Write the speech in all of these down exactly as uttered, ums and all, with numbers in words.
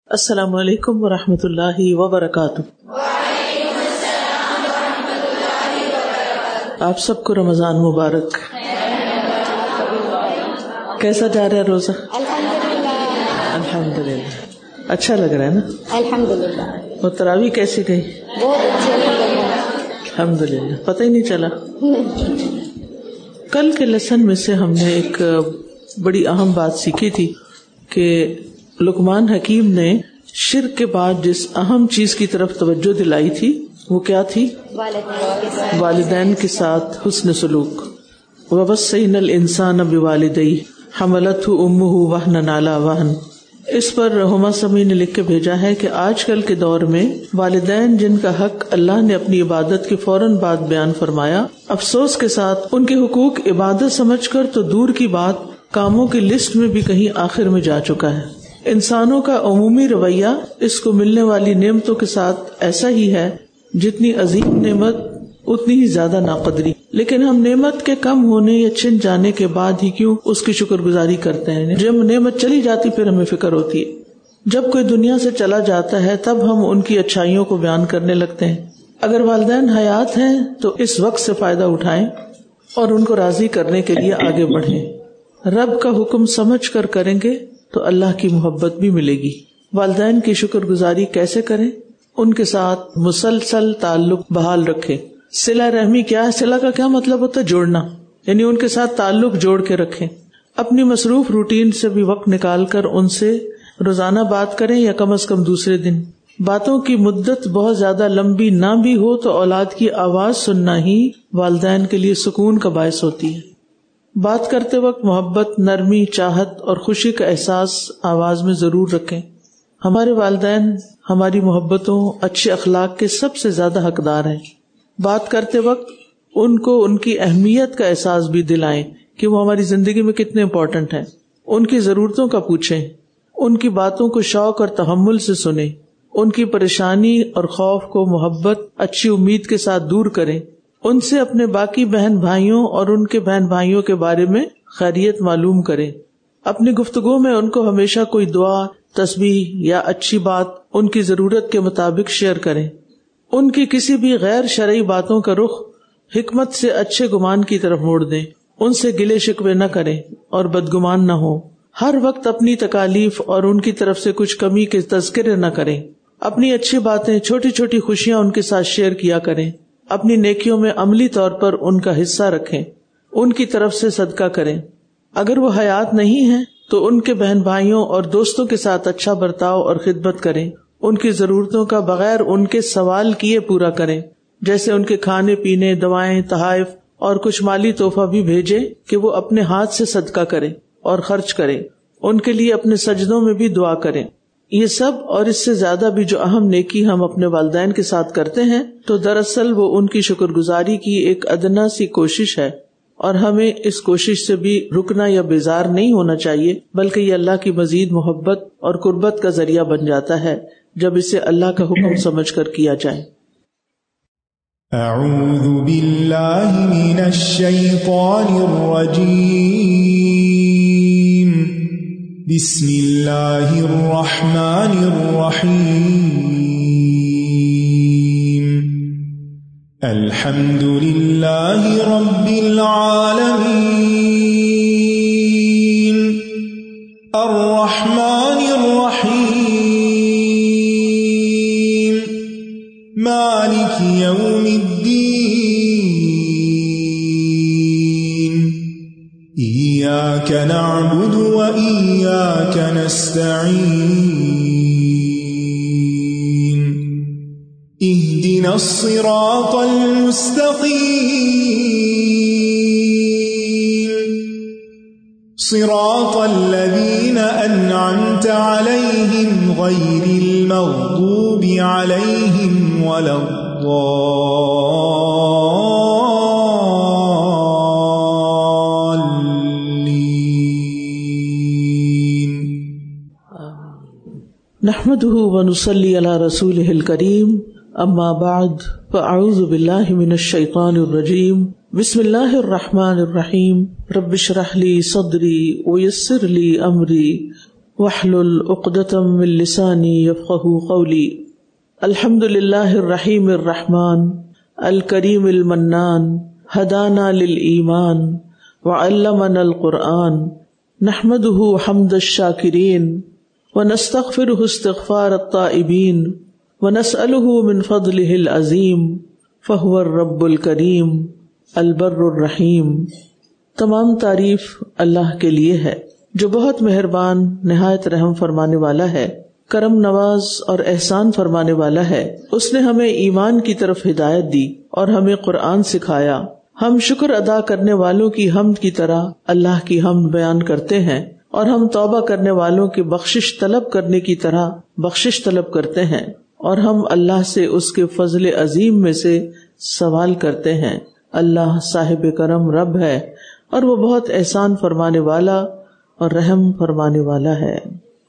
السلام علیکم ورحمۃ اللہ وبرکاتہ۔ وعلیکم السلام ورحمۃ اللہ وبرکاتہ۔ آپ سب کو رمضان مبارک۔ کیسا جا رہا ہے روزہ؟ الحمدللہ الحمدللہ اچھا لگ رہا ہے نا؟ الحمدللہ۔ اور تراویح کیسی گئی؟ بہت اچھی الحمدللہ۔ الحمدللہ پتہ ہی نہیں چلا۔ کل کے لیسن میں سے ہم نے ایک بڑی اہم بات سیکھی تھی کہ لقمان حکیم نے شرک کے بعد جس اہم چیز کی طرف توجہ دلائی تھی وہ کیا تھی؟ والدین کے ساتھ حسن سلوک۔ وَوَصَّيْنَا الْإِنسَانَ بِوَالِدَيْهِ حَمَلَتْهُ أُمُّهُ وَهْنًا عَلَى وَهْنٍ۔ اس پر ہما سمی نے لکھ کے بھیجا ہے کہ آج کل کے دور میں والدین جن کا حق اللہ نے اپنی عبادت کے فوراً بعد بیان فرمایا، افسوس کے ساتھ ان کے حقوق عبادت سمجھ کر تو دور کی بات کاموں کی لسٹ میں بھی کہیں آخر میں جا چکا ہے۔ انسانوں کا عمومی رویہ اس کو ملنے والی نعمتوں کے ساتھ ایسا ہی ہے جتنی عظیم نعمت اتنی ہی زیادہ ناقدری، لیکن ہم نعمت کے کم ہونے یا چھن جانے کے بعد ہی کیوں اس کی شکر گزاری کرتے ہیں؟ جب نعمت چلی جاتی پھر ہمیں فکر ہوتی ہے۔ جب کوئی دنیا سے چلا جاتا ہے تب ہم ان کی اچھائیوں کو بیان کرنے لگتے ہیں۔ اگر والدین حیات ہیں تو اس وقت سے فائدہ اٹھائیں اور ان کو راضی کرنے کے لیے آگے بڑھیں۔ رب کا حکم سمجھ کر کریں گے تو اللہ کی محبت بھی ملے گی۔ والدین کی شکر گزاری کیسے کریں؟ ان کے ساتھ مسلسل تعلق بحال رکھیں۔ صلہ رحمی کیا ہے؟ صلہ کا کیا مطلب ہوتا ہے؟ جوڑنا، یعنی ان کے ساتھ تعلق جوڑ کے رکھیں۔ اپنی مصروف روٹین سے بھی وقت نکال کر ان سے روزانہ بات کریں یا کم از کم دوسرے دن۔ باتوں کی مدت بہت زیادہ لمبی نہ بھی ہو تو اولاد کی آواز سننا ہی والدین کے لیے سکون کا باعث ہوتی ہے۔ بات کرتے وقت محبت، نرمی، چاہت اور خوشی کا احساس آواز میں ضرور رکھیں۔ ہمارے والدین ہماری محبتوں، اچھے اخلاق کے سب سے زیادہ حقدار ہیں۔ بات کرتے وقت ان کو ان کی اہمیت کا احساس بھی دلائیں کہ وہ ہماری زندگی میں کتنے امپورٹنٹ ہیں۔ ان کی ضرورتوں کا پوچھیں، ان کی باتوں کو شوق اور تحمل سے سنیں، ان کی پریشانی اور خوف کو محبت، اچھی امید کے ساتھ دور کریں۔ ان سے اپنے باقی بہن بھائیوں اور ان کے بہن بھائیوں کے بارے میں خیریت معلوم کریں۔ اپنی گفتگو میں ان کو ہمیشہ کوئی دعا، تسبیح یا اچھی بات ان کی ضرورت کے مطابق شیئر کریں۔ ان کی کسی بھی غیر شرعی باتوں کا رخ حکمت سے اچھے گمان کی طرف موڑ دیں۔ ان سے گلے شکوے نہ کریں اور بدگمان نہ ہوں۔ ہر وقت اپنی تکالیف اور ان کی طرف سے کچھ کمی کے تذکرے نہ کریں۔ اپنی اچھی باتیں، چھوٹی چھوٹی خوشیاں ان کے ساتھ شیئر کیا کریں۔ اپنی نیکیوں میں عملی طور پر ان کا حصہ رکھیں، ان کی طرف سے صدقہ کریں۔ اگر وہ حیات نہیں ہیں تو ان کے بہن بھائیوں اور دوستوں کے ساتھ اچھا برتاؤ اور خدمت کریں۔ ان کی ضرورتوں کا بغیر ان کے سوال کیے پورا کریں، جیسے ان کے کھانے پینے، دوائیں، تحائف اور کچھ مالی تحفہ بھی بھیجیں کہ وہ اپنے ہاتھ سے صدقہ کریں اور خرچ کریں۔ ان کے لیے اپنے سجدوں میں بھی دعا کریں۔ یہ سب اور اس سے زیادہ بھی جو اہم نیکی ہم اپنے والدین کے ساتھ کرتے ہیں تو دراصل وہ ان کی شکر گزاری کی ایک ادنا سی کوشش ہے، اور ہمیں اس کوشش سے بھی رکنا یا بیزار نہیں ہونا چاہیے، بلکہ یہ اللہ کی مزید محبت اور قربت کا ذریعہ بن جاتا ہے جب اسے اللہ کا حکم سمجھ کر کیا جائے۔ اعوذ باللہ من الشیطان الرجیم، بسم اللہ الرحمن الرحیم، الحمد للہ رب العالمین، الرحمن الرحیم، مالک یوم الدین، ایاک نعبد و ایاک نستعین، اهدنا الصراط المستقیم، صراط الذین انعمت علیہم غیر المغضوب علیہم ولا الضالین۔ نحمده ونصلي على رسوله الكريم، اما بعد فاعوذ باللہ من الشیطان الرجیم، بسم اللہ الرحمن الرحیم، رب اشرح لی صدری ویسر لی امری واحلل عقدۃ من لسانی یفقہوا قولی. الحمد للہ الرحیم الرحمن الکریم المنان ہدانا للایمان وعلمنا القرآن نحمده حمد الشاکرین ونستغفره استغفار التائبین ونسأله من فضله العظیم فهو الرب الکریم البر الرحیم. تمام تعریف اللہ کے لیے ہے جو بہت مہربان نہایت رحم فرمانے والا ہے، کرم نواز اور احسان فرمانے والا ہے. اس نے ہمیں ایمان کی طرف ہدایت دی اور ہمیں قرآن سکھایا. ہم شکر ادا کرنے والوں کی حمد کی طرح اللہ کی حمد بیان کرتے ہیں اور ہم توبہ کرنے والوں کی بخشش طلب کرنے کی طرح بخشش طلب کرتے ہیں اور ہم اللہ سے اس کے فضل عظیم میں سے سوال کرتے ہیں. اللہ صاحب کرم رب ہے اور وہ بہت احسان فرمانے والا اور رحم فرمانے والا ہے.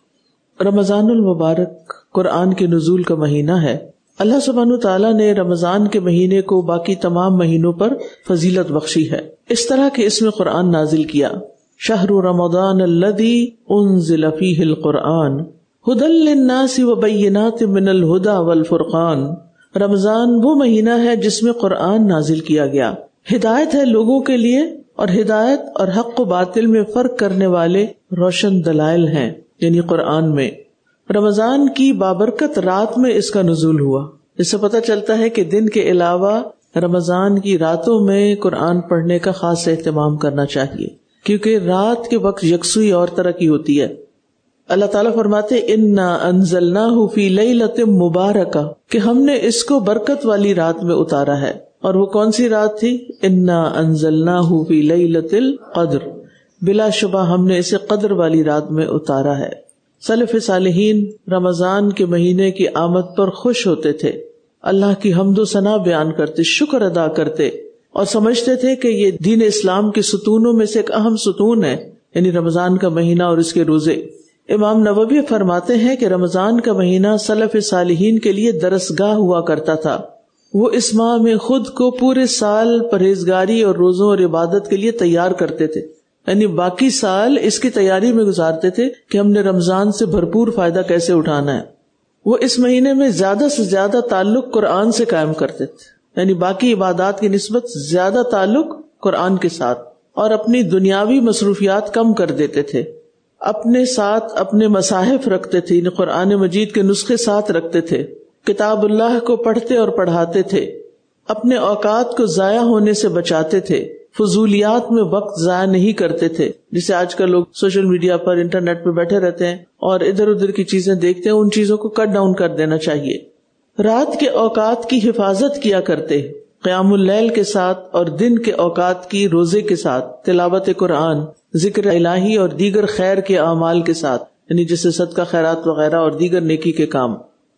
رمضان المبارک قرآن کے نزول کا مہینہ ہے. اللہ سبحانہ تعالیٰ نے رمضان کے مہینے کو باقی تمام مہینوں پر فضیلت بخشی ہے، اس طرح کہ اس میں قرآن نازل کیا. شہر رمضان الذی انزل فیہ القرآن ھدی للناس وبینات من الھدی والفرقان. رمضان وہ مہینہ ہے جس میں قرآن نازل کیا گیا، ہدایت ہے لوگوں کے لیے اور ہدایت اور حق و باطل میں فرق کرنے والے روشن دلائل ہیں، یعنی قرآن میں. رمضان کی بابرکت رات میں اس کا نزول ہوا. اس سے پتہ چلتا ہے کہ دن کے علاوہ رمضان کی راتوں میں قرآن پڑھنے کا خاص اہتمام کرنا چاہیے، کیونکہ رات کے وقت یکسوئی اور طرح کی ہوتی ہے. اللہ تعالیٰ فرماتے انا انزلناہ فی لیلۃ مبارکہ کہ ہم نے اس کو برکت والی رات میں اتارا ہے. اور وہ کون سی رات تھی؟ انا انزلناہ فی لیلۃ القدر، بلا شبہ ہم نے اسے قدر والی رات میں اتارا ہے. سلف صالحین رمضان کے مہینے کی آمد پر خوش ہوتے تھے، اللہ کی حمد و ثنا بیان کرتے، شکر ادا کرتے اور سمجھتے تھے کہ یہ دین اسلام کے ستونوں میں سے ایک اہم ستون ہے، یعنی رمضان کا مہینہ اور اس کے روزے. امام نووی فرماتے ہیں کہ رمضان کا مہینہ سلف صالحین کے لیے درسگاہ ہوا کرتا تھا. وہ اس ماہ میں خود کو پورے سال پرہیزگاری اور روزوں اور عبادت کے لیے تیار کرتے تھے، یعنی باقی سال اس کی تیاری میں گزارتے تھے کہ ہم نے رمضان سے بھرپور فائدہ کیسے اٹھانا ہے. وہ اس مہینے میں زیادہ سے زیادہ تعلق قرآن سے قائم کرتے تھے، یعنی باقی عبادات کی نسبت زیادہ تعلق قرآن کے ساتھ، اور اپنی دنیاوی مصروفیات کم کر دیتے تھے. اپنے ساتھ اپنے مصاحف رکھتے تھے، یعنی قرآن مجید کے نسخے ساتھ رکھتے تھے، کتاب اللہ کو پڑھتے اور پڑھاتے تھے، اپنے اوقات کو ضائع ہونے سے بچاتے تھے، فضولیات میں وقت ضائع نہیں کرتے تھے. جسے آج کل لوگ سوشل میڈیا پر انٹرنیٹ پہ بیٹھے رہتے ہیں اور ادھر ادھر کی چیزیں دیکھتے ہیں، ان چیزوں کو کٹ ڈاؤن کر دینا چاہیے. رات کے اوقات کی حفاظت کیا کرتے، قیام اللیل کے ساتھ اور دن کے اوقات کی روزے کے ساتھ، تلاوت قرآن، ذکر الہی اور دیگر خیر کے اعمال کے ساتھ، یعنی جیسے صدقہ خیرات وغیرہ اور دیگر نیکی کے کام.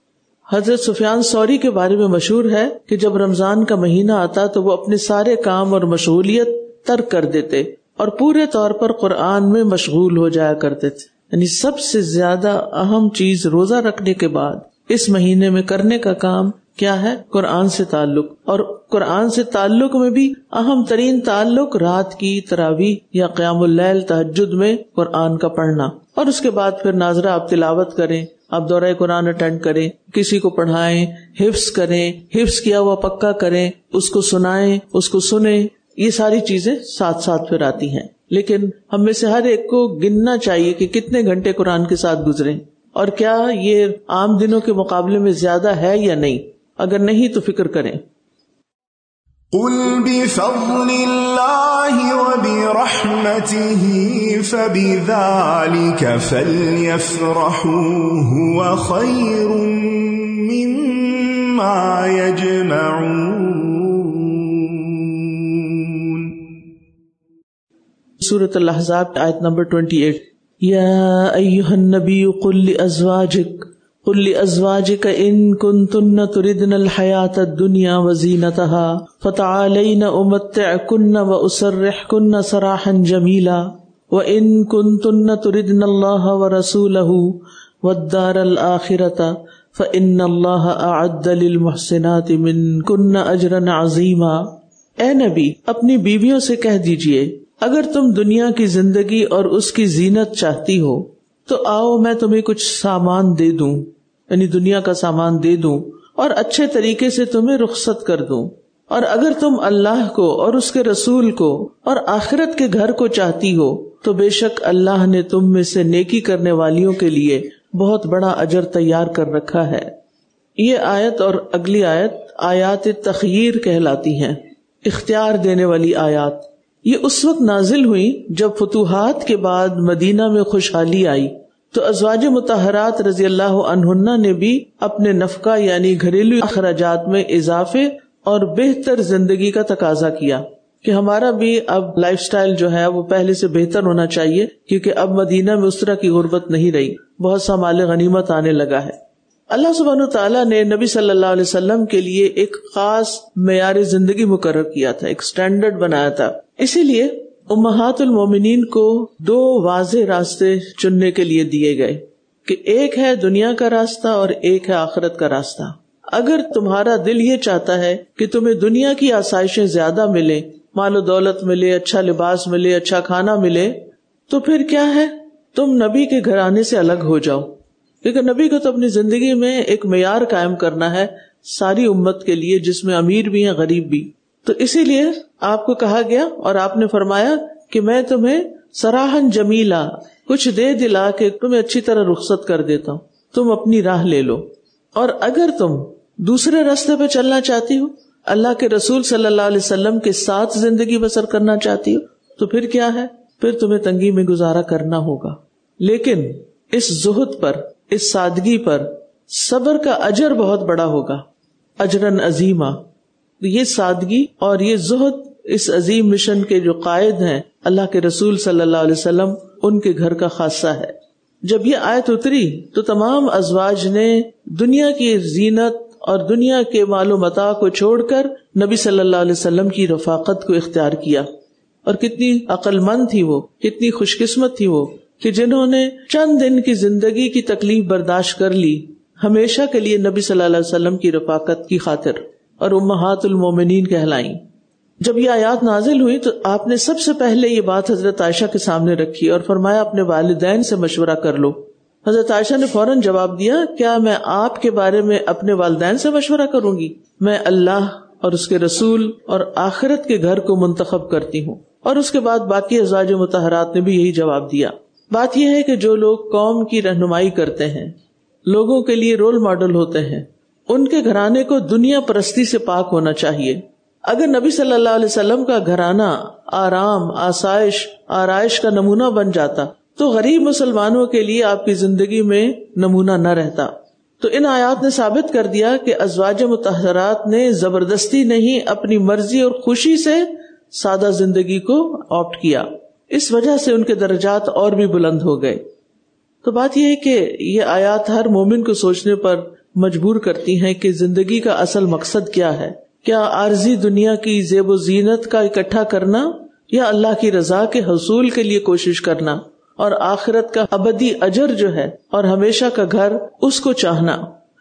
حضرت سفیان ثوری کے بارے میں مشہور ہے کہ جب رمضان کا مہینہ آتا تو وہ اپنے سارے کام اور مشغولیت ترک کر دیتے اور پورے طور پر قرآن میں مشغول ہو جایا کرتے تھے. یعنی سب سے زیادہ اہم چیز روزہ رکھنے کے بعد اس مہینے میں کرنے کا کام کیا ہے؟ قرآن سے تعلق. اور قرآن سے تعلق میں بھی اہم ترین تعلق رات کی تراویح یا قیام اللیل تہجد میں قرآن کا پڑھنا، اور اس کے بعد پھر ناظرہ آپ تلاوت کریں، آپ دورہ قرآن اٹینڈ کریں، کسی کو پڑھائیں، حفظ کریں، حفظ کیا ہوا پکا کریں، اس کو سنائیں، اس کو سنیں. یہ ساری چیزیں ساتھ ساتھ پھر آتی ہیں. لیکن ہم میں سے ہر ایک کو گننا چاہیے کہ کتنے گھنٹے قرآن کے ساتھ گزریں، اور کیا یہ عام دنوں کے مقابلے میں زیادہ ہے یا نہیں. اگر نہیں تو فکر کریں. قل بفضل اللہ وبرحمتہ فبذلک فلیفرحوا ھو خیر مما یجمعون. سورۃ الاحزاب آیت نمبر اٹھائیس. یا ایھا النبی قل لازواجک قل لأزواجك إن كنتن تردن الحياة الدنيا وزينتها فتعالين أمتعكن وأسرحكن سراحا جميلا وإن كنتن تردن الله ورسوله والدار الآخرة فإن الله أعد للمحسنات منكن أجرا عظيما. اے نبی اپنی بیویوں سے کہہ دیجئے اگر تم دنیا کی زندگی اور اس کی زینت چاہتی ہو تو آؤ میں تمہیں کچھ سامان دے دوں، یعنی دنیا کا سامان دے دوں اور اچھے طریقے سے تمہیں رخصت کر دوں، اور اگر تم اللہ کو اور اس کے رسول کو اور آخرت کے گھر کو چاہتی ہو تو بے شک اللہ نے تم میں سے نیکی کرنے والیوں کے لیے بہت بڑا اجر تیار کر رکھا ہے۔ یہ آیت اور اگلی آیت آیات تخییر کہلاتی ہیں، اختیار دینے والی آیات۔ یہ اس وقت نازل ہوئی جب فتوحات کے بعد مدینہ میں خوشحالی آئی تو ازواج مطہرات رضی اللہ عنہن نے بھی اپنے نفقہ یعنی گھریلو اخراجات میں اضافے اور بہتر زندگی کا تقاضا کیا کہ ہمارا بھی اب لائف سٹائل جو ہے وہ پہلے سے بہتر ہونا چاہیے، کیونکہ اب مدینہ میں اس طرح کی غربت نہیں رہی، بہت سا مال غنیمت آنے لگا ہے۔ اللہ سبحانہ تعالیٰ نے نبی صلی اللہ علیہ وسلم کے لیے ایک خاص معیار زندگی مقرر کیا تھا، ایک سٹینڈرڈ بنایا تھا۔ اسی لیے امہات المومنین کو دو واضح راستے چننے کے لیے دیے گئے کہ ایک ہے دنیا کا راستہ اور ایک ہے آخرت کا راستہ۔ اگر تمہارا دل یہ چاہتا ہے کہ تمہیں دنیا کی آسائشیں زیادہ ملے، مال و دولت ملے، اچھا لباس ملے، اچھا کھانا ملے، تو پھر کیا ہے، تم نبی کے گھرانے سے الگ ہو جاؤ، کیونکہ نبی کو تو اپنی زندگی میں ایک معیار قائم کرنا ہے ساری امت کے لیے، جس میں امیر بھی ہیں غریب بھی۔ تو اسی لیے آپ کو کہا گیا اور آپ نے فرمایا کہ میں تمہیں سراہن جمیلا کچھ دے دلا کے تمہیں اچھی طرح رخصت کر دیتا ہوں، تم اپنی راہ لے لو۔ اور اگر تم دوسرے راستے پہ چلنا چاہتی ہو، اللہ کے رسول صلی اللہ علیہ وسلم کے ساتھ زندگی بسر کرنا چاہتی ہو، تو پھر کیا ہے، پھر تمہیں تنگی میں گزارا کرنا ہوگا، لیکن اس زہد پر، اس سادگی پر صبر کا اجر بہت بڑا ہوگا، اجرن عظیمہ۔ یہ سادگی اور یہ زہد اس عظیم مشن کے جو قائد ہیں اللہ کے رسول صلی اللہ علیہ وسلم، ان کے گھر کا خاصہ ہے۔ جب یہ آیت اتری تو تمام ازواج نے دنیا کی زینت اور دنیا کے مال و متاع کو چھوڑ کر نبی صلی اللہ علیہ وسلم کی رفاقت کو اختیار کیا۔ اور کتنی عقل مند تھی وہ، کتنی خوش قسمت تھی وہ کہ جنہوں نے چند دن کی زندگی کی تکلیف برداشت کر لی ہمیشہ کے لیے نبی صلی اللہ علیہ وسلم کی رفاقت کی خاطر، اور امہات المومنین کہلائیں۔ جب یہ آیات نازل ہوئی تو آپ نے سب سے پہلے یہ بات حضرت عائشہ کے سامنے رکھی اور فرمایا اپنے والدین سے مشورہ کر لو۔ حضرت عائشہ نے فوراً جواب دیا، کیا میں آپ کے بارے میں اپنے والدین سے مشورہ کروں گی؟ میں اللہ اور اس کے رسول اور آخرت کے گھر کو منتخب کرتی ہوں۔ اور اس کے بعد باقی ازواج مطہرات نے بھی یہی جواب دیا۔ بات یہ ہے کہ جو لوگ قوم کی رہنمائی کرتے ہیں، لوگوں کے لیے رول ماڈل ہوتے ہیں، ان کے گھرانے کو دنیا پرستی سے پاک ہونا چاہیے۔ اگر نبی صلی اللہ علیہ وسلم کا گھرانہ آرام، آسائش، آرائش کا نمونہ بن جاتا تو غریب مسلمانوں کے لیے آپ کی زندگی میں نمونہ نہ رہتا۔ تو ان آیات نے ثابت کر دیا کہ ازواج مطہرات نے زبردستی نہیں، اپنی مرضی اور خوشی سے سادہ زندگی کو آپٹ کیا، اس وجہ سے ان کے درجات اور بھی بلند ہو گئے۔ تو بات یہ ہے کہ یہ آیات ہر مومن کو سوچنے پر مجبور کرتی ہیں کہ زندگی کا اصل مقصد کیا ہے۔ کیا عارضی دنیا کی زیب و زینت کا اکٹھا کرنا، یا اللہ کی رضا کے حصول کے لیے کوشش کرنا، اور آخرت کا ابدی اجر جو ہے اور ہمیشہ کا گھر، اس کو چاہنا۔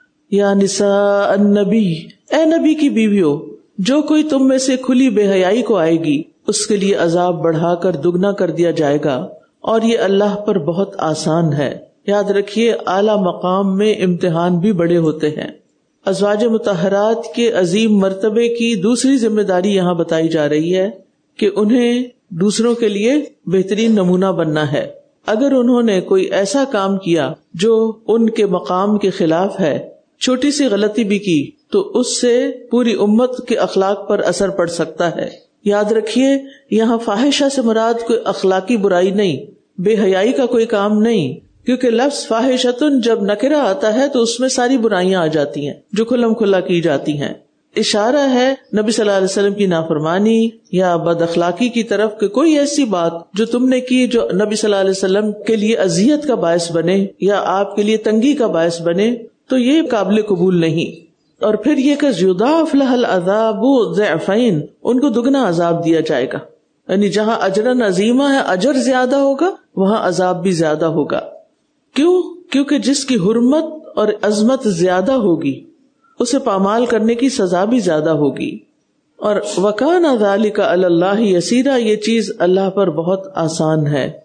یا نساء النبی، اے نبی کی بیویوں، جو کوئی تم میں سے کھلی بے حیائی کو آئے گی اس کے لیے عذاب بڑھا کر دگنا کر دیا جائے گا، اور یہ اللہ پر بہت آسان ہے۔ یاد رکھیے اعلیٰ مقام میں امتحان بھی بڑے ہوتے ہیں۔ ازواج مطہرات کے عظیم مرتبے کی دوسری ذمہ داری یہاں بتائی جا رہی ہے کہ انہیں دوسروں کے لیے بہترین نمونہ بننا ہے۔ اگر انہوں نے کوئی ایسا کام کیا جو ان کے مقام کے خلاف ہے، چھوٹی سی غلطی بھی کی، تو اس سے پوری امت کے اخلاق پر اثر پڑ سکتا ہے۔ یاد رکھیے یہاں فاحشہ سے مراد کوئی اخلاقی برائی نہیں، بے حیائی کا کوئی کام نہیں، کیونکہ لفظ فاحشتن جب نکرہ آتا ہے تو اس میں ساری برائیاں آ جاتی ہیں جو کھلم کھلا کی جاتی ہیں۔ اشارہ ہے نبی صلی اللہ علیہ وسلم کی نافرمانی یا بد اخلاقی کی طرف کہ کوئی ایسی بات جو تم نے کی جو نبی صلی اللہ علیہ وسلم کے لیے اذیت کا باعث بنے یا آپ کے لیے تنگی کا باعث بنے، تو یہ قابل قبول نہیں۔ اور پھر یہ کہ یضاعف لها العذاب ضعفین، ان کو دگنا عذاب دیا جائے گا، یعنی جہاں اجرن عظیمہ ہے، اجر زیادہ ہوگا، وہاں عذاب بھی زیادہ ہوگا۔ کیوں؟ کیونکہ جس کی حرمت اور عظمت زیادہ ہوگی اسے پامال کرنے کی سزا بھی زیادہ ہوگی۔ اور وَكَانَ ذَلِكَ عَلَى اللَّهِ يَسِيرًا، یہ چیز اللہ پر بہت آسان ہے۔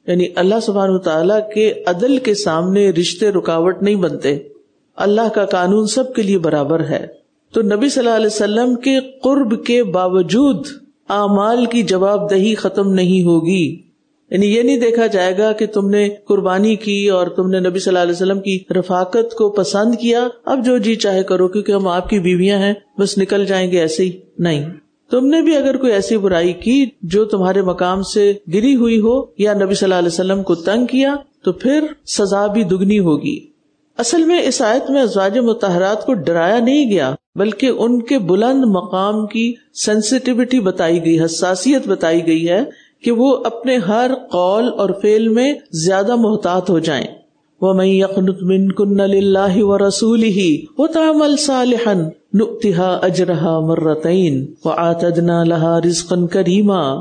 یعنی اللہ سبحانہ وتعالیٰ کے عدل کے سامنے رشتے رکاوٹ نہیں بنتے. اللہ کا قانون سب کے لیے برابر ہے. تو نبی صلی اللہ علیہ وسلم کے قرب کے باوجود اعمال کی جواب دہی ختم نہیں ہوگی. یعنی یہ نہیں دیکھا جائے گا کہ تم نے قربانی کی اور تم نے نبی صلی اللہ علیہ وسلم کی رفاقت کو پسند کیا، اب جو جی چاہے کرو کیونکہ ہم آپ کی بیویاں ہیں، بس نکل جائیں گے ایسے ہی. نہیں، تم نے بھی اگر کوئی ایسی برائی کی جو تمہارے مقام سے گری ہوئی ہو یا نبی صلی اللہ علیہ وسلم کو تنگ کیا تو پھر سزا بھی دگنی ہوگی. اصل میں اس آیت میں ازواج مطہرات کو ڈرایا نہیں گیا بلکہ ان کے بلند مقام کی سینسٹیوٹی بتائی گئی، حساسیت بتائی گئی ہے کہ وہ اپنے ہر قول اور فعل میں زیادہ محتاط ہو جائیں. وَمَن يَقْنُتْ مِنكُنَّ لِلَّهِ وَرَسُولِهِ وَتَعْمَلْ صَالِحًا نُؤْتِهَا أَجْرَهَا مَرَّتَيْنِ وَآتَدْنَا لَهَا رِزْقًا كَرِيمًا.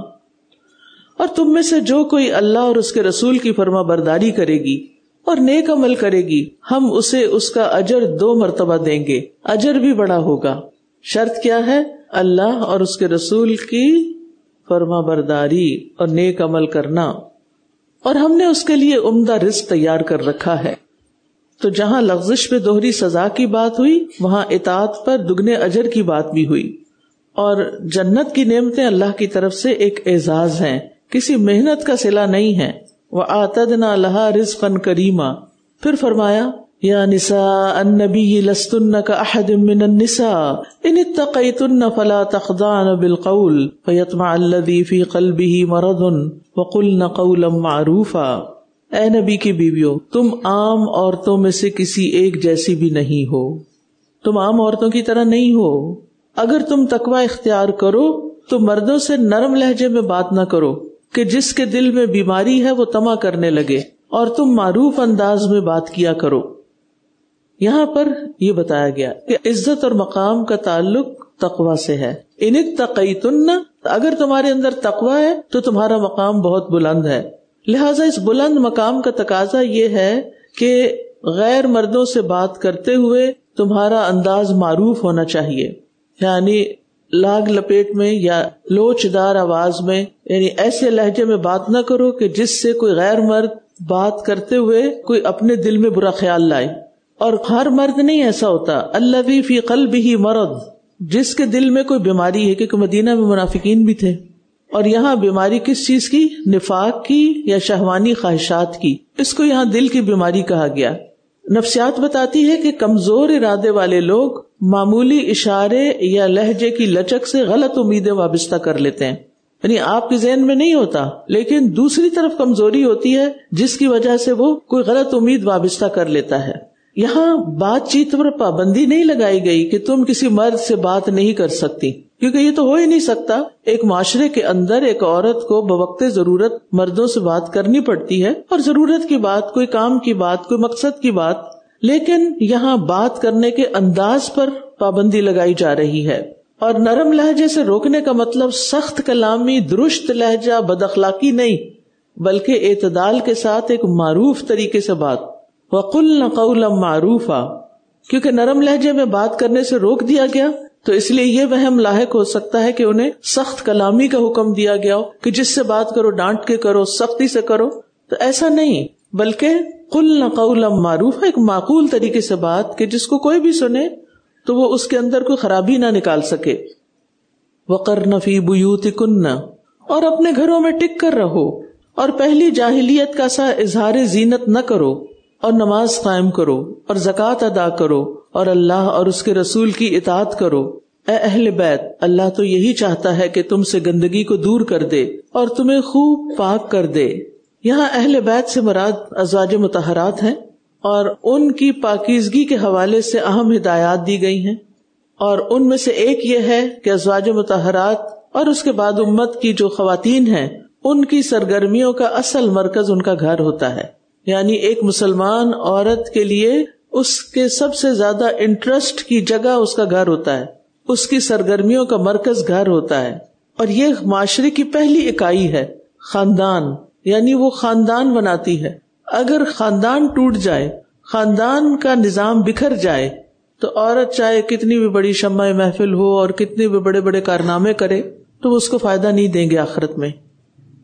اور تم میں سے جو کوئی اللہ اور اس کے رسول کی فرما برداری کرے گی اور نیک عمل کرے گی، ہم اسے اس کا اجر دو مرتبہ دیں گے، اجر بھی بڑا ہوگا. شرط کیا ہے؟ اللہ اور اس کے رسول کی فرما برداری اور نیک عمل کرنا، اور ہم نے اس کے لیے عمدہ رزق تیار کر رکھا ہے. تو جہاں لغزش پہ دوہری سزا کی بات ہوئی وہاں اطاعت پر دگنے اجر کی بات بھی ہوئی. اور جنت کی نعمتیں اللہ کی طرف سے ایک اعزاز ہیں، کسی محنت کا صلہ نہیں ہے. وَآتَدْنَا لَهَا رِزْقًا كَرِيمًا. پھر فرمایا یا نساء النبی لستن کأحد من النساء ان اتقیتن فلا تخضعن بالقول فیطمع الذی فی قلبہ مرض وقلن قولا معروفا. اے نبی کی بیویوں، تم عام عورتوں میں سے کسی ایک جیسی بھی نہیں ہو، تم عام عورتوں کی طرح نہیں ہو. اگر تم تقوی اختیار کرو تو مردوں سے نرم لہجے میں بات نہ کرو کہ جس کے دل میں بیماری ہے وہ طمع کرنے لگے، اور تم معروف انداز میں بات کیا کرو. یہاں پر یہ بتایا گیا کہ عزت اور مقام کا تعلق تقوی سے ہے. ان اتقیتن، اگر تمہارے اندر تقوی ہے تو تمہارا مقام بہت بلند ہے. لہٰذا اس بلند مقام کا تقاضا یہ ہے کہ غیر مردوں سے بات کرتے ہوئے تمہارا انداز معروف ہونا چاہیے، یعنی لاگ لپیٹ میں یا لوچدار آواز میں، یعنی ایسے لہجے میں بات نہ کرو کہ جس سے کوئی غیر مرد بات کرتے ہوئے کوئی اپنے دل میں برا خیال لائے. اور ہر مرد نہیں ایسا ہوتا. الذی فی قلبہ مرض، جس کے دل میں کوئی بیماری ہے، کیونکہ مدینہ میں منافقین بھی تھے. اور یہاں بیماری کس چیز کی؟ نفاق کی یا شہوانی خواہشات کی. اس کو یہاں دل کی بیماری کہا گیا. نفسیات بتاتی ہے کہ کمزور ارادے والے لوگ معمولی اشارے یا لہجے کی لچک سے غلط امیدیں وابستہ کر لیتے ہیں. یعنی آپ کے ذہن میں نہیں ہوتا لیکن دوسری طرف کمزوری ہوتی ہے جس کی وجہ سے وہ کوئی غلط امید وابستہ کر لیتا ہے. یہاں بات چیت پر پابندی نہیں لگائی گئی کہ تم کسی مرد سے بات نہیں کر سکتی، کیونکہ یہ تو ہو ہی نہیں سکتا. ایک معاشرے کے اندر ایک عورت کو بوقت ضرورت مردوں سے بات کرنی پڑتی ہے، اور ضرورت کی بات، کوئی کام کی بات، کوئی مقصد کی بات. لیکن یہاں بات کرنے کے انداز پر پابندی لگائی جا رہی ہے. اور نرم لہجے سے روکنے کا مطلب سخت کلامی، درست لہجہ، بد اخلاقی نہیں، بلکہ اعتدال کے ساتھ ایک معروف طریقے سے بات. وَقُلْنَ قَوْلًا مَعْرُوفًا، کیونکہ نرم لہجے میں بات کرنے سے روک دیا گیا تو اس لیے یہ وہم لاحق ہو سکتا ہے کہ انہیں سخت کلامی کا حکم دیا گیا ہو کہ جس سے بات کرو ڈانٹ کے کرو، سختی سے کرو. تو ایسا نہیں، بلکہ قُلْنَ قَوْلًا مَعْرُوفًا، ایک معقول طریقے سے بات کہ جس کو کوئی بھی سنے تو وہ اس کے اندر کوئی خرابی نہ نکال سکے. وَقَرْنَ فِي بُيُوتِكُنَّ، اور اپنے گھروں میں ٹک کر رہو، اور پہلی جاہلیت کا سا اظہار زینت نہ کرو، اور نماز قائم کرو، اور زکوٰۃ ادا کرو، اور اللہ اور اس کے رسول کی اطاعت کرو. اے اہل بیت، اللہ تو یہی چاہتا ہے کہ تم سے گندگی کو دور کر دے اور تمہیں خوب پاک کر دے. یہاں اہل بیت سے مراد ازواج مطہرات ہیں، اور ان کی پاکیزگی کے حوالے سے اہم ہدایات دی گئی ہیں. اور ان میں سے ایک یہ ہے کہ ازواج مطہرات اور اس کے بعد امت کی جو خواتین ہیں ان کی سرگرمیوں کا اصل مرکز ان کا گھر ہوتا ہے. یعنی ایک مسلمان عورت کے لیے اس کے سب سے زیادہ انٹرسٹ کی جگہ اس کا گھر ہوتا ہے، اس کی سرگرمیوں کا مرکز گھر ہوتا ہے. اور یہ معاشرے کی پہلی اکائی ہے، خاندان، یعنی وہ خاندان بناتی ہے. اگر خاندان ٹوٹ جائے، خاندان کا نظام بکھر جائے تو عورت چاہے کتنی بھی بڑی شمع محفل ہو اور کتنے بھی بڑے بڑے کارنامے کرے تو وہ اس کو فائدہ نہیں دیں گے آخرت میں.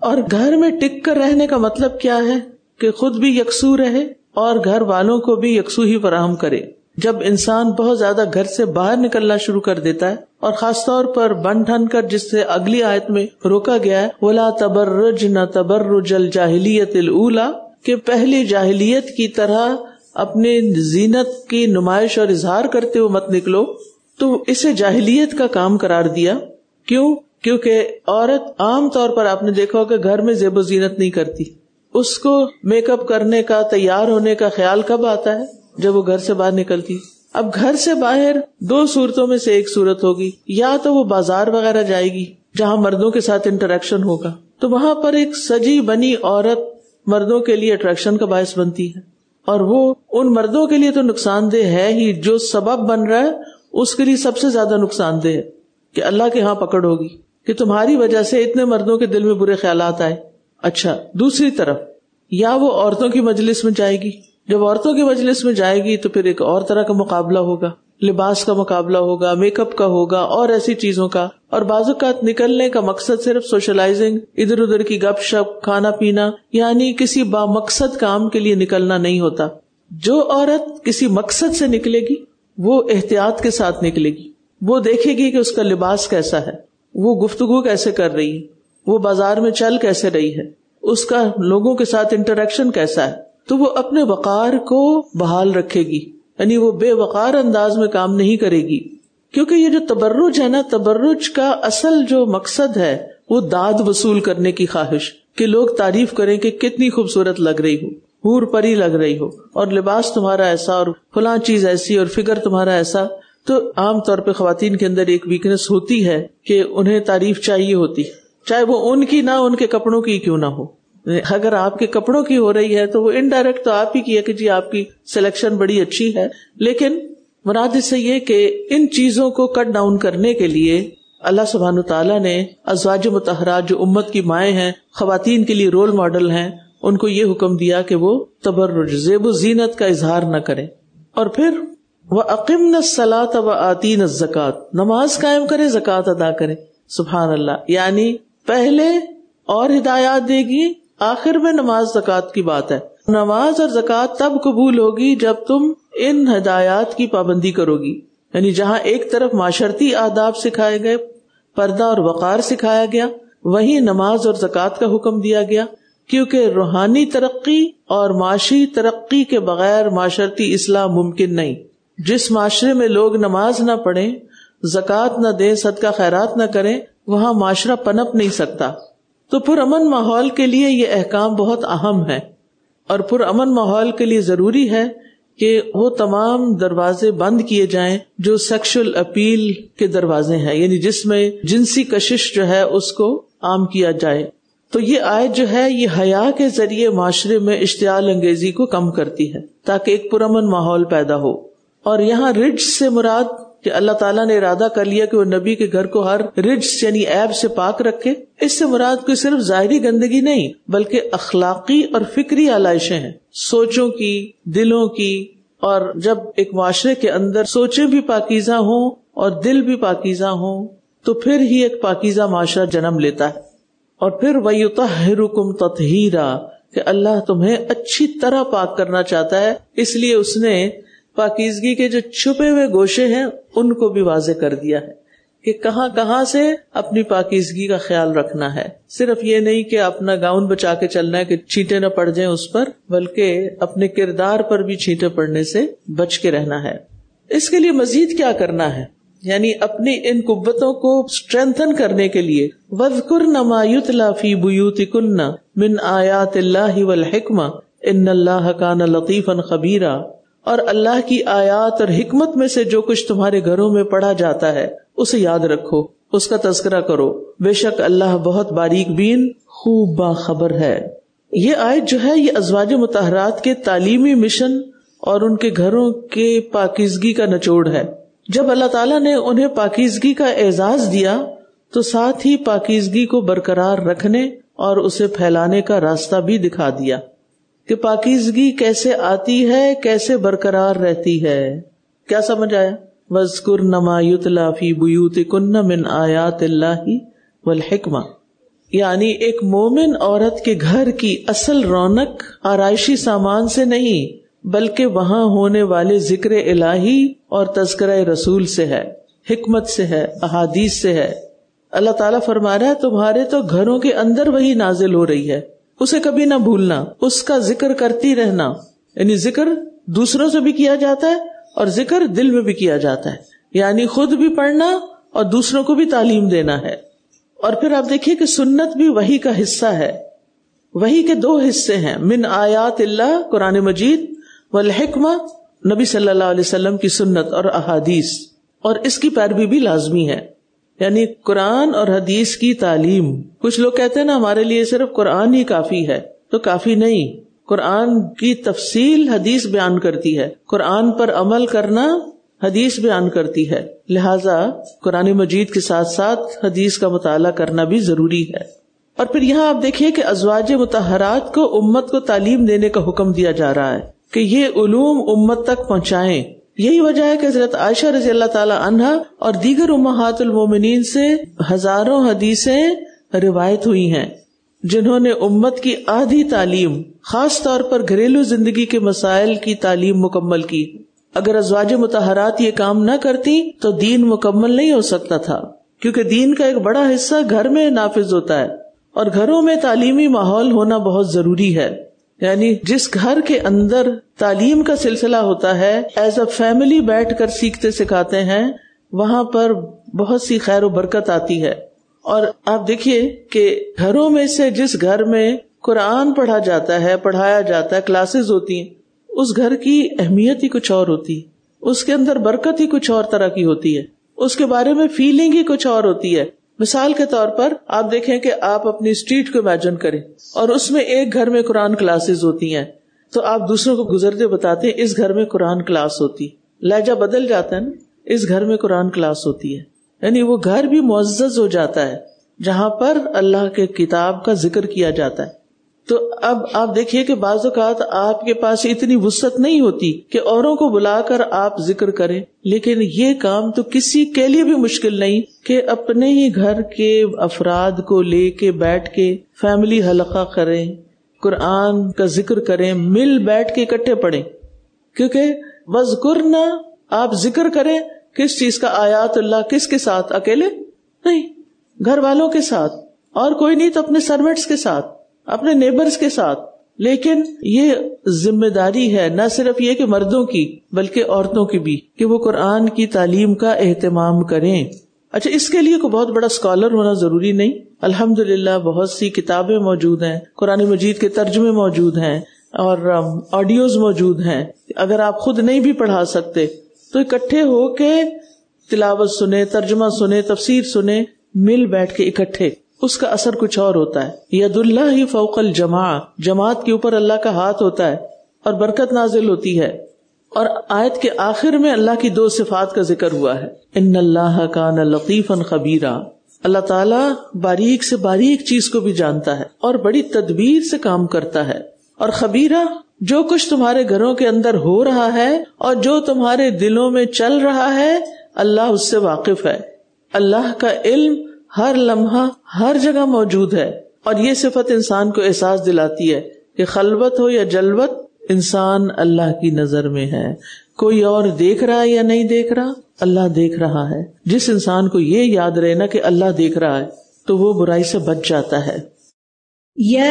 اور گھر میں ٹک کر رہنے کا مطلب کیا ہے کہ خود بھی یکسو رہے اور گھر والوں کو بھی یکسو ہی فراہم کرے. جب انسان بہت زیادہ گھر سے باہر نکلنا شروع کر دیتا ہے اور خاص طور پر بن ٹھن کر جس سے اگلی آیت میں روکا گیا ہے وَلَا تَبَرَّجْنَ تَبَرُّجَ الْجَاهِلِيَّةِ الْأُولَى کہ پہلی جاہلیت کی طرح اپنے زینت کی نمائش اور اظہار کرتے ہوئے مت نکلو. تو اسے جاہلیت کا کام قرار دیا. کیوں؟ کیونکہ عورت عام طور پر آپ نے دیکھا ہوگا گھر میں زیب و زینت نہیں کرتی. اس کو میک اپ کرنے کا تیار ہونے کا خیال کب آتا ہے؟ جب وہ گھر سے باہر نکلتی. اب گھر سے باہر دو صورتوں میں سے ایک صورت ہوگی, یا تو وہ بازار وغیرہ جائے گی جہاں مردوں کے ساتھ انٹریکشن ہوگا, تو وہاں پر ایک سجی بنی عورت مردوں کے لیے اٹریکشن کا باعث بنتی ہے, اور وہ ان مردوں کے لیے تو نقصان دہ ہے ہی, جو سبب بن رہا ہے اس کے لیے سب سے زیادہ نقصان دہ ہے کہ اللہ کے ہاں پکڑ ہوگی کہ تمہاری وجہ سے اتنے مردوں کے دل میں برے خیالات آئے. اچھا, دوسری طرف یا وہ عورتوں کی مجلس میں جائے گی, جب عورتوں کی مجلس میں جائے گی تو پھر ایک اور طرح کا مقابلہ ہوگا, لباس کا مقابلہ ہوگا, میک اپ کا ہوگا اور ایسی چیزوں کا, اور بعض اوقات نکلنے کا مقصد صرف سوشلائزنگ, ادھر ادھر کی گپ شپ, کھانا پینا, یعنی کسی با مقصد کام کے لیے نکلنا نہیں ہوتا. جو عورت کسی مقصد سے نکلے گی وہ احتیاط کے ساتھ نکلے گی, وہ دیکھے گی کہ اس کا لباس کیسا ہے, وہ گفتگو کیسے کر رہی ہے, وہ بازار میں چل کیسے رہی ہے, اس کا لوگوں کے ساتھ انٹریکشن کیسا ہے, تو وہ اپنے وقار کو بحال رکھے گی, یعنی وہ بے وقار انداز میں کام نہیں کرے گی. کیونکہ یہ جو تبرج ہے نا, تبرج کا اصل جو مقصد ہے وہ داد وصول کرنے کی خواہش, کہ لوگ تعریف کریں کہ کتنی خوبصورت لگ رہی ہو, حور پری لگ رہی ہو, اور لباس تمہارا ایسا, اور فلاں چیز ایسی, اور فگر تمہارا ایسا. تو عام طور پہ خواتین کے اندر ایک ویکنس ہوتی ہے کہ انہیں تعریف چاہیے ہوتی, چاہے وہ ان کی نہ, ان کے کپڑوں کی کیوں نہ ہو. اگر آپ کے کپڑوں کی ہو رہی ہے تو وہ انڈائریکٹ تو آپ ہی کی ہے کہ جی آپ کی سلیکشن بڑی اچھی ہے, لیکن مراد اس سے یہ کہ ان چیزوں کو کٹ ڈاؤن کرنے کے لیے اللہ سبحانہ وتعالیٰ نے ازواج مطہرات جو امت کی مائیں ہیں, خواتین کے لیے رول ماڈل ہیں, ان کو یہ حکم دیا کہ وہ تبرج, زیب و زینت کا اظہار نہ کریں. اور پھر وَأَقِمْنَ الصَّلَاةَ وَآتِينَ الزَّكَاةَ, نماز قائم کریں, زکوٰۃ ادا کریں. سبحان اللہ, یعنی پہلے اور ہدایات دے گی, آخر میں نماز زکوٰۃ کی بات ہے. نماز اور زکوٰۃ تب قبول ہوگی جب تم ان ہدایات کی پابندی کرو گی, یعنی جہاں ایک طرف معاشرتی آداب سکھائے گئے, پردہ اور وقار سکھایا گیا, وہیں نماز اور زکوٰۃ کا حکم دیا گیا, کیونکہ روحانی ترقی اور معاشی ترقی کے بغیر معاشرتی اصلاح ممکن نہیں. جس معاشرے میں لوگ نماز نہ پڑھیں, زکوٰۃ نہ دیں, صدقہ خیرات نہ کریں, وہاں معاشرہ پنپ نہیں سکتا. تو پرامن ماحول کے لیے یہ احکام بہت اہم ہے, اور پرامن ماحول کے لیے ضروری ہے کہ وہ تمام دروازے بند کیے جائیں جو سیکشل اپیل کے دروازے ہیں, یعنی جس میں جنسی کشش جو ہے اس کو عام کیا جائے. تو یہ آیت جو ہے یہ حیا کے ذریعے معاشرے میں اشتعال انگیزی کو کم کرتی ہے تاکہ ایک پرامن ماحول پیدا ہو. اور یہاں رجس سے مراد کہ اللہ تعالیٰ نے ارادہ کر لیا کہ وہ نبی کے گھر کو ہر رجس یعنی عیب سے پاک رکھے. اس سے مراد کوئی صرف ظاہری گندگی نہیں بلکہ اخلاقی اور فکری آلائشیں ہیں, سوچوں کی, دلوں کی. اور جب ایک معاشرے کے اندر سوچیں بھی پاکیزہ ہوں اور دل بھی پاکیزہ ہوں تو پھر ہی ایک پاکیزہ معاشرہ جنم لیتا ہے. اور پھر وَيُطَهِّرُكُمْ تَطْهِيرًا کہ اللہ تمہیں اچھی طرح پاک کرنا چاہتا ہے, اس لیے اس نے پاکیزگی کے جو چھپے ہوئے گوشے ہیں ان کو بھی واضح کر دیا ہے کہ کہاں کہاں سے اپنی پاکیزگی کا خیال رکھنا ہے. صرف یہ نہیں کہ اپنا گاؤن بچا کے چلنا ہے کہ چھینٹے نہ پڑ جائیں اس پر, بلکہ اپنے کردار پر بھی چھینٹے پڑنے سے بچ کے رہنا ہے. اس کے لیے مزید کیا کرنا ہے, یعنی اپنی ان قوتوں کو اسٹرینتھن کرنے کے لیے وَاذْكُرْنَ مَا يُتْلَى فِي بُيُوتِكُنَّ مِنْ آيَاتِ اللَّهِ وَالْحِكْمَةِ إِنَّ اللَّهَ كَانَ لَطِيفًا خَبِيرًا, اور اللہ کی آیات اور حکمت میں سے جو کچھ تمہارے گھروں میں پڑھا جاتا ہے اسے یاد رکھو, اس کا تذکرہ کرو, بے شک اللہ بہت باریک بین خوب باخبر ہے. یہ آیت جو ہے یہ ازواج مطہرات کے تعلیمی مشن اور ان کے گھروں کے پاکیزگی کا نچوڑ ہے. جب اللہ تعالیٰ نے انہیں پاکیزگی کا اعزاز دیا تو ساتھ ہی پاکیزگی کو برقرار رکھنے اور اسے پھیلانے کا راستہ بھی دکھا دیا کہ پاکیزگی کیسے آتی ہے, کیسے برقرار رہتی ہے. کیا سمجھ آیا؟ وَاذْكُرْنَ مَا يُتْلَى فِي بُيُوتِكُنَّ مِنْ آيَاتِ اللَّهِ وَالْحِكْمَةِ, یعنی ایک مومن عورت کے گھر کی اصل رونق آرائشی سامان سے نہیں بلکہ وہاں ہونے والے ذکر الہی اور تذکرہ رسول سے ہے، حکمت سے ہے، احادیث سے ہے۔ اللہ تعالیٰ فرما رہا ہے تمہارے تو گھروں کے اندر وہی نازل ہو رہی ہے، اسے کبھی نہ بھولنا، اس کا ذکر کرتی رہنا۔ یعنی ذکر دوسروں سے بھی کیا جاتا ہے اور ذکر دل میں بھی کیا جاتا ہے، یعنی خود بھی پڑھنا اور دوسروں کو بھی تعلیم دینا ہے۔ اور پھر آپ دیکھیے کہ سنت بھی وحی کا حصہ ہے۔ وحی کے دو حصے ہیں، من آیات اللہ قرآن مجید، والحکمہ نبی صلی اللہ علیہ وسلم کی سنت اور احادیث، اور اس کی پیروی بھی لازمی ہے۔ یعنی قرآن اور حدیث کی تعلیم۔ کچھ لوگ کہتے ہیں نا ہمارے لیے صرف قرآن ہی کافی ہے، تو کافی نہیں، قرآن کی تفصیل حدیث بیان کرتی ہے، قرآن پر عمل کرنا حدیث بیان کرتی ہے، لہذا قرآن مجید کے ساتھ ساتھ حدیث کا مطالعہ کرنا بھی ضروری ہے۔ اور پھر یہاں آپ دیکھیے کہ ازواج مطہرات کو امت کو تعلیم دینے کا حکم دیا جا رہا ہے کہ یہ علوم امت تک پہنچائیں۔ یہی وجہ ہے کہ حضرت عائشہ رضی اللہ تعالی عنہا اور دیگر امہات المومنین سے ہزاروں حدیثیں روایت ہوئی ہیں جنہوں نے امت کی آدھی تعلیم، خاص طور پر گھریلو زندگی کے مسائل کی تعلیم مکمل کی۔ اگر ازواج مطہرات یہ کام نہ کرتی تو دین مکمل نہیں ہو سکتا تھا، کیونکہ دین کا ایک بڑا حصہ گھر میں نافذ ہوتا ہے، اور گھروں میں تعلیمی ماحول ہونا بہت ضروری ہے۔ یعنی جس گھر کے اندر تعلیم کا سلسلہ ہوتا ہے، ایز اے فیملی بیٹھ کر سیکھتے سکھاتے ہیں، وہاں پر بہت سی خیر و برکت آتی ہے۔ اور آپ دیکھیے کہ گھروں میں سے جس گھر میں قرآن پڑھا جاتا ہے، پڑھایا جاتا ہے، کلاسز ہوتی ہیں، اس گھر کی اہمیت ہی کچھ اور ہوتی ہے، اس کے اندر برکت ہی کچھ اور طرح کی ہوتی ہے، اس کے بارے میں فیلنگ ہی کچھ اور ہوتی ہے۔ مثال کے طور پر آپ دیکھیں کہ آپ اپنی اسٹریٹ کو امیجن کریں اور اس میں ایک گھر میں قرآن کلاسز ہوتی ہیں، تو آپ دوسروں کو گزرتے بتاتے ہیں اس گھر میں قرآن کلاس ہوتی، لہجہ بدل جاتا ہے نا، اس گھر میں قرآن کلاس ہوتی ہے، یعنی وہ گھر بھی معزز ہو جاتا ہے جہاں پر اللہ کے کتاب کا ذکر کیا جاتا ہے۔ تو اب آپ دیکھیے کہ بعض اوقات آپ کے پاس اتنی وسعت نہیں ہوتی کہ اوروں کو بلا کر آپ ذکر کریں، لیکن یہ کام تو کسی کے لیے بھی مشکل نہیں کہ اپنے ہی گھر کے افراد کو لے کے بیٹھ کے فیملی حلقہ کریں، قرآن کا ذکر کریں، مل بیٹھ کے اکٹھے پڑھیں۔ کیونکہ وذکرنا، آپ ذکر کریں کس چیز کا؟ آیات اللہ۔ کس کے ساتھ؟ اکیلے نہیں، گھر والوں کے ساتھ، اور کوئی نہیں تو اپنے سروینٹس کے ساتھ، اپنے نیبرز کے ساتھ۔ لیکن یہ ذمہ داری ہے نہ صرف یہ کہ مردوں کی بلکہ عورتوں کی بھی، کہ وہ قرآن کی تعلیم کا اہتمام کریں۔ اچھا، اس کے لیے کوئی بہت بڑا اسکالر ہونا ضروری نہیں، الحمدللہ بہت سی کتابیں موجود ہیں، قرآن مجید کے ترجمے موجود ہیں اور آڈیوز موجود ہیں۔ اگر آپ خود نہیں بھی پڑھا سکتے تو اکٹھے ہو کے تلاوت سنیں، ترجمہ سنیں، تفسیر سنیں، مل بیٹھ کے اکٹھے، اس کا اثر کچھ اور ہوتا ہے۔ ید اللہ فوق الجماع، جماعت کے اوپر اللہ کا ہاتھ ہوتا ہے اور برکت نازل ہوتی ہے۔ اور آیت کے آخر میں اللہ کی دو صفات کا ذکر ہوا ہے، ان اللہ کان لطیفا خبیرا، اللہ تعالیٰ باریک سے باریک چیز کو بھی جانتا ہے اور بڑی تدبیر سے کام کرتا ہے۔ اور خبیرہ، جو کچھ تمہارے گھروں کے اندر ہو رہا ہے اور جو تمہارے دلوں میں چل رہا ہے، اللہ اس سے واقف ہے۔ اللہ کا علم ہر لمحہ ہر جگہ موجود ہے، اور یہ صفت انسان کو احساس دلاتی ہے کہ خلوت ہو یا جلوت، انسان اللہ کی نظر میں ہے۔ کوئی اور دیکھ رہا ہے یا نہیں دیکھ رہا، اللہ دیکھ رہا ہے۔ جس انسان کو یہ یاد رہے نا کہ اللہ دیکھ رہا ہے تو وہ برائی سے بچ جاتا ہے۔ یا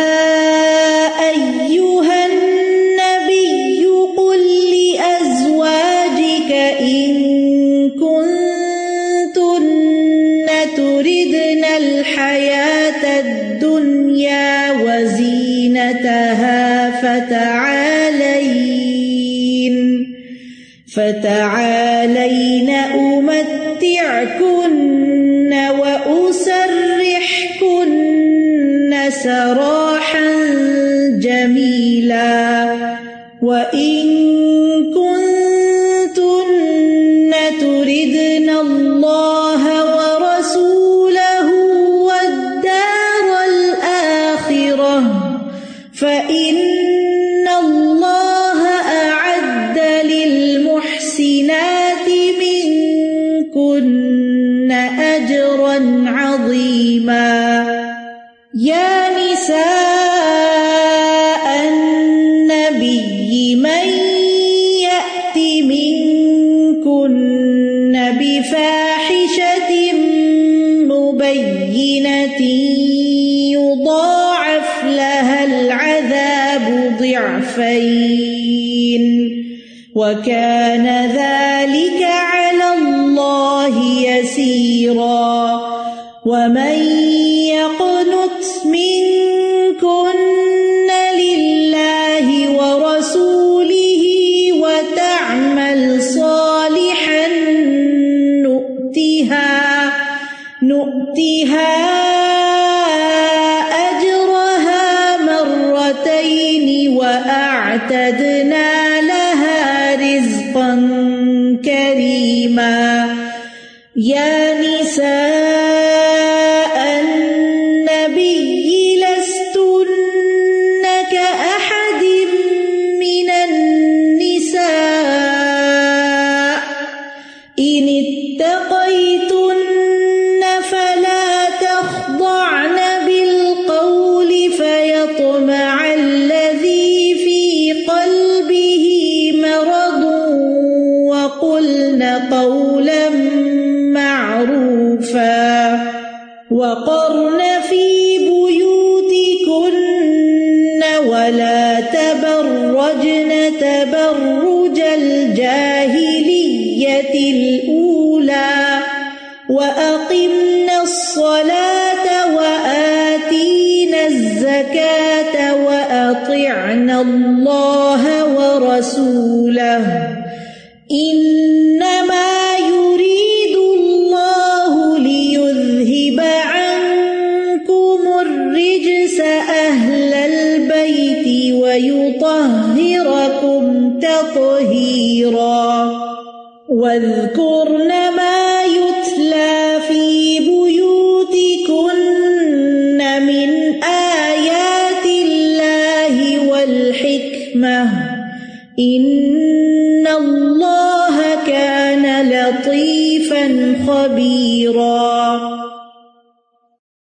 ایھا النبی قل لازواجک ان کنتن تردن الحیاۃ الدنیا وزینتها فتعالین فتعالین امتعکن واسرحکن سراحا جمیلا وَإِن كُنتُنَّ تُرِدْنَ اللَّهَ وَرَسُولَهُ وَالدَّارَ الْآخِرَةَ فَإِنَّ اللَّهَ أَعَدَّ لِلْمُحْسِنَاتِ مِنكُنَّ أَجْرًا عَظِيمًا۔ بفاحشة مبينة يضاعف لها العذاب ضعفين وكان ذلك على الله يسيرا ومن يقنت منكن لله ورسوله وتعمل صالحا نؤتها نؤتها أجرها مرتين وأعتدنا لها رزقا كريما يا نساء النبي لستن كأحد من النساء إن اتقيتن فلا تخضعن بالقول فيطمع الذي في قلبه مرض وقلن قولا معروفا وقرن في بيوتكن ولا تبرجن تبرج الجاهلية الأولى وأقمنا الصلاة وآتينا الزكاة وأطعنا الله ورسوله إنما يريد الله ليذهب عنكم الرجس أهل البيت ويطهركم تطهيرا واذكرن ما يتلى في بيوتكن من آيات الله والحكمة إن الله كان لطيفا خبيرا.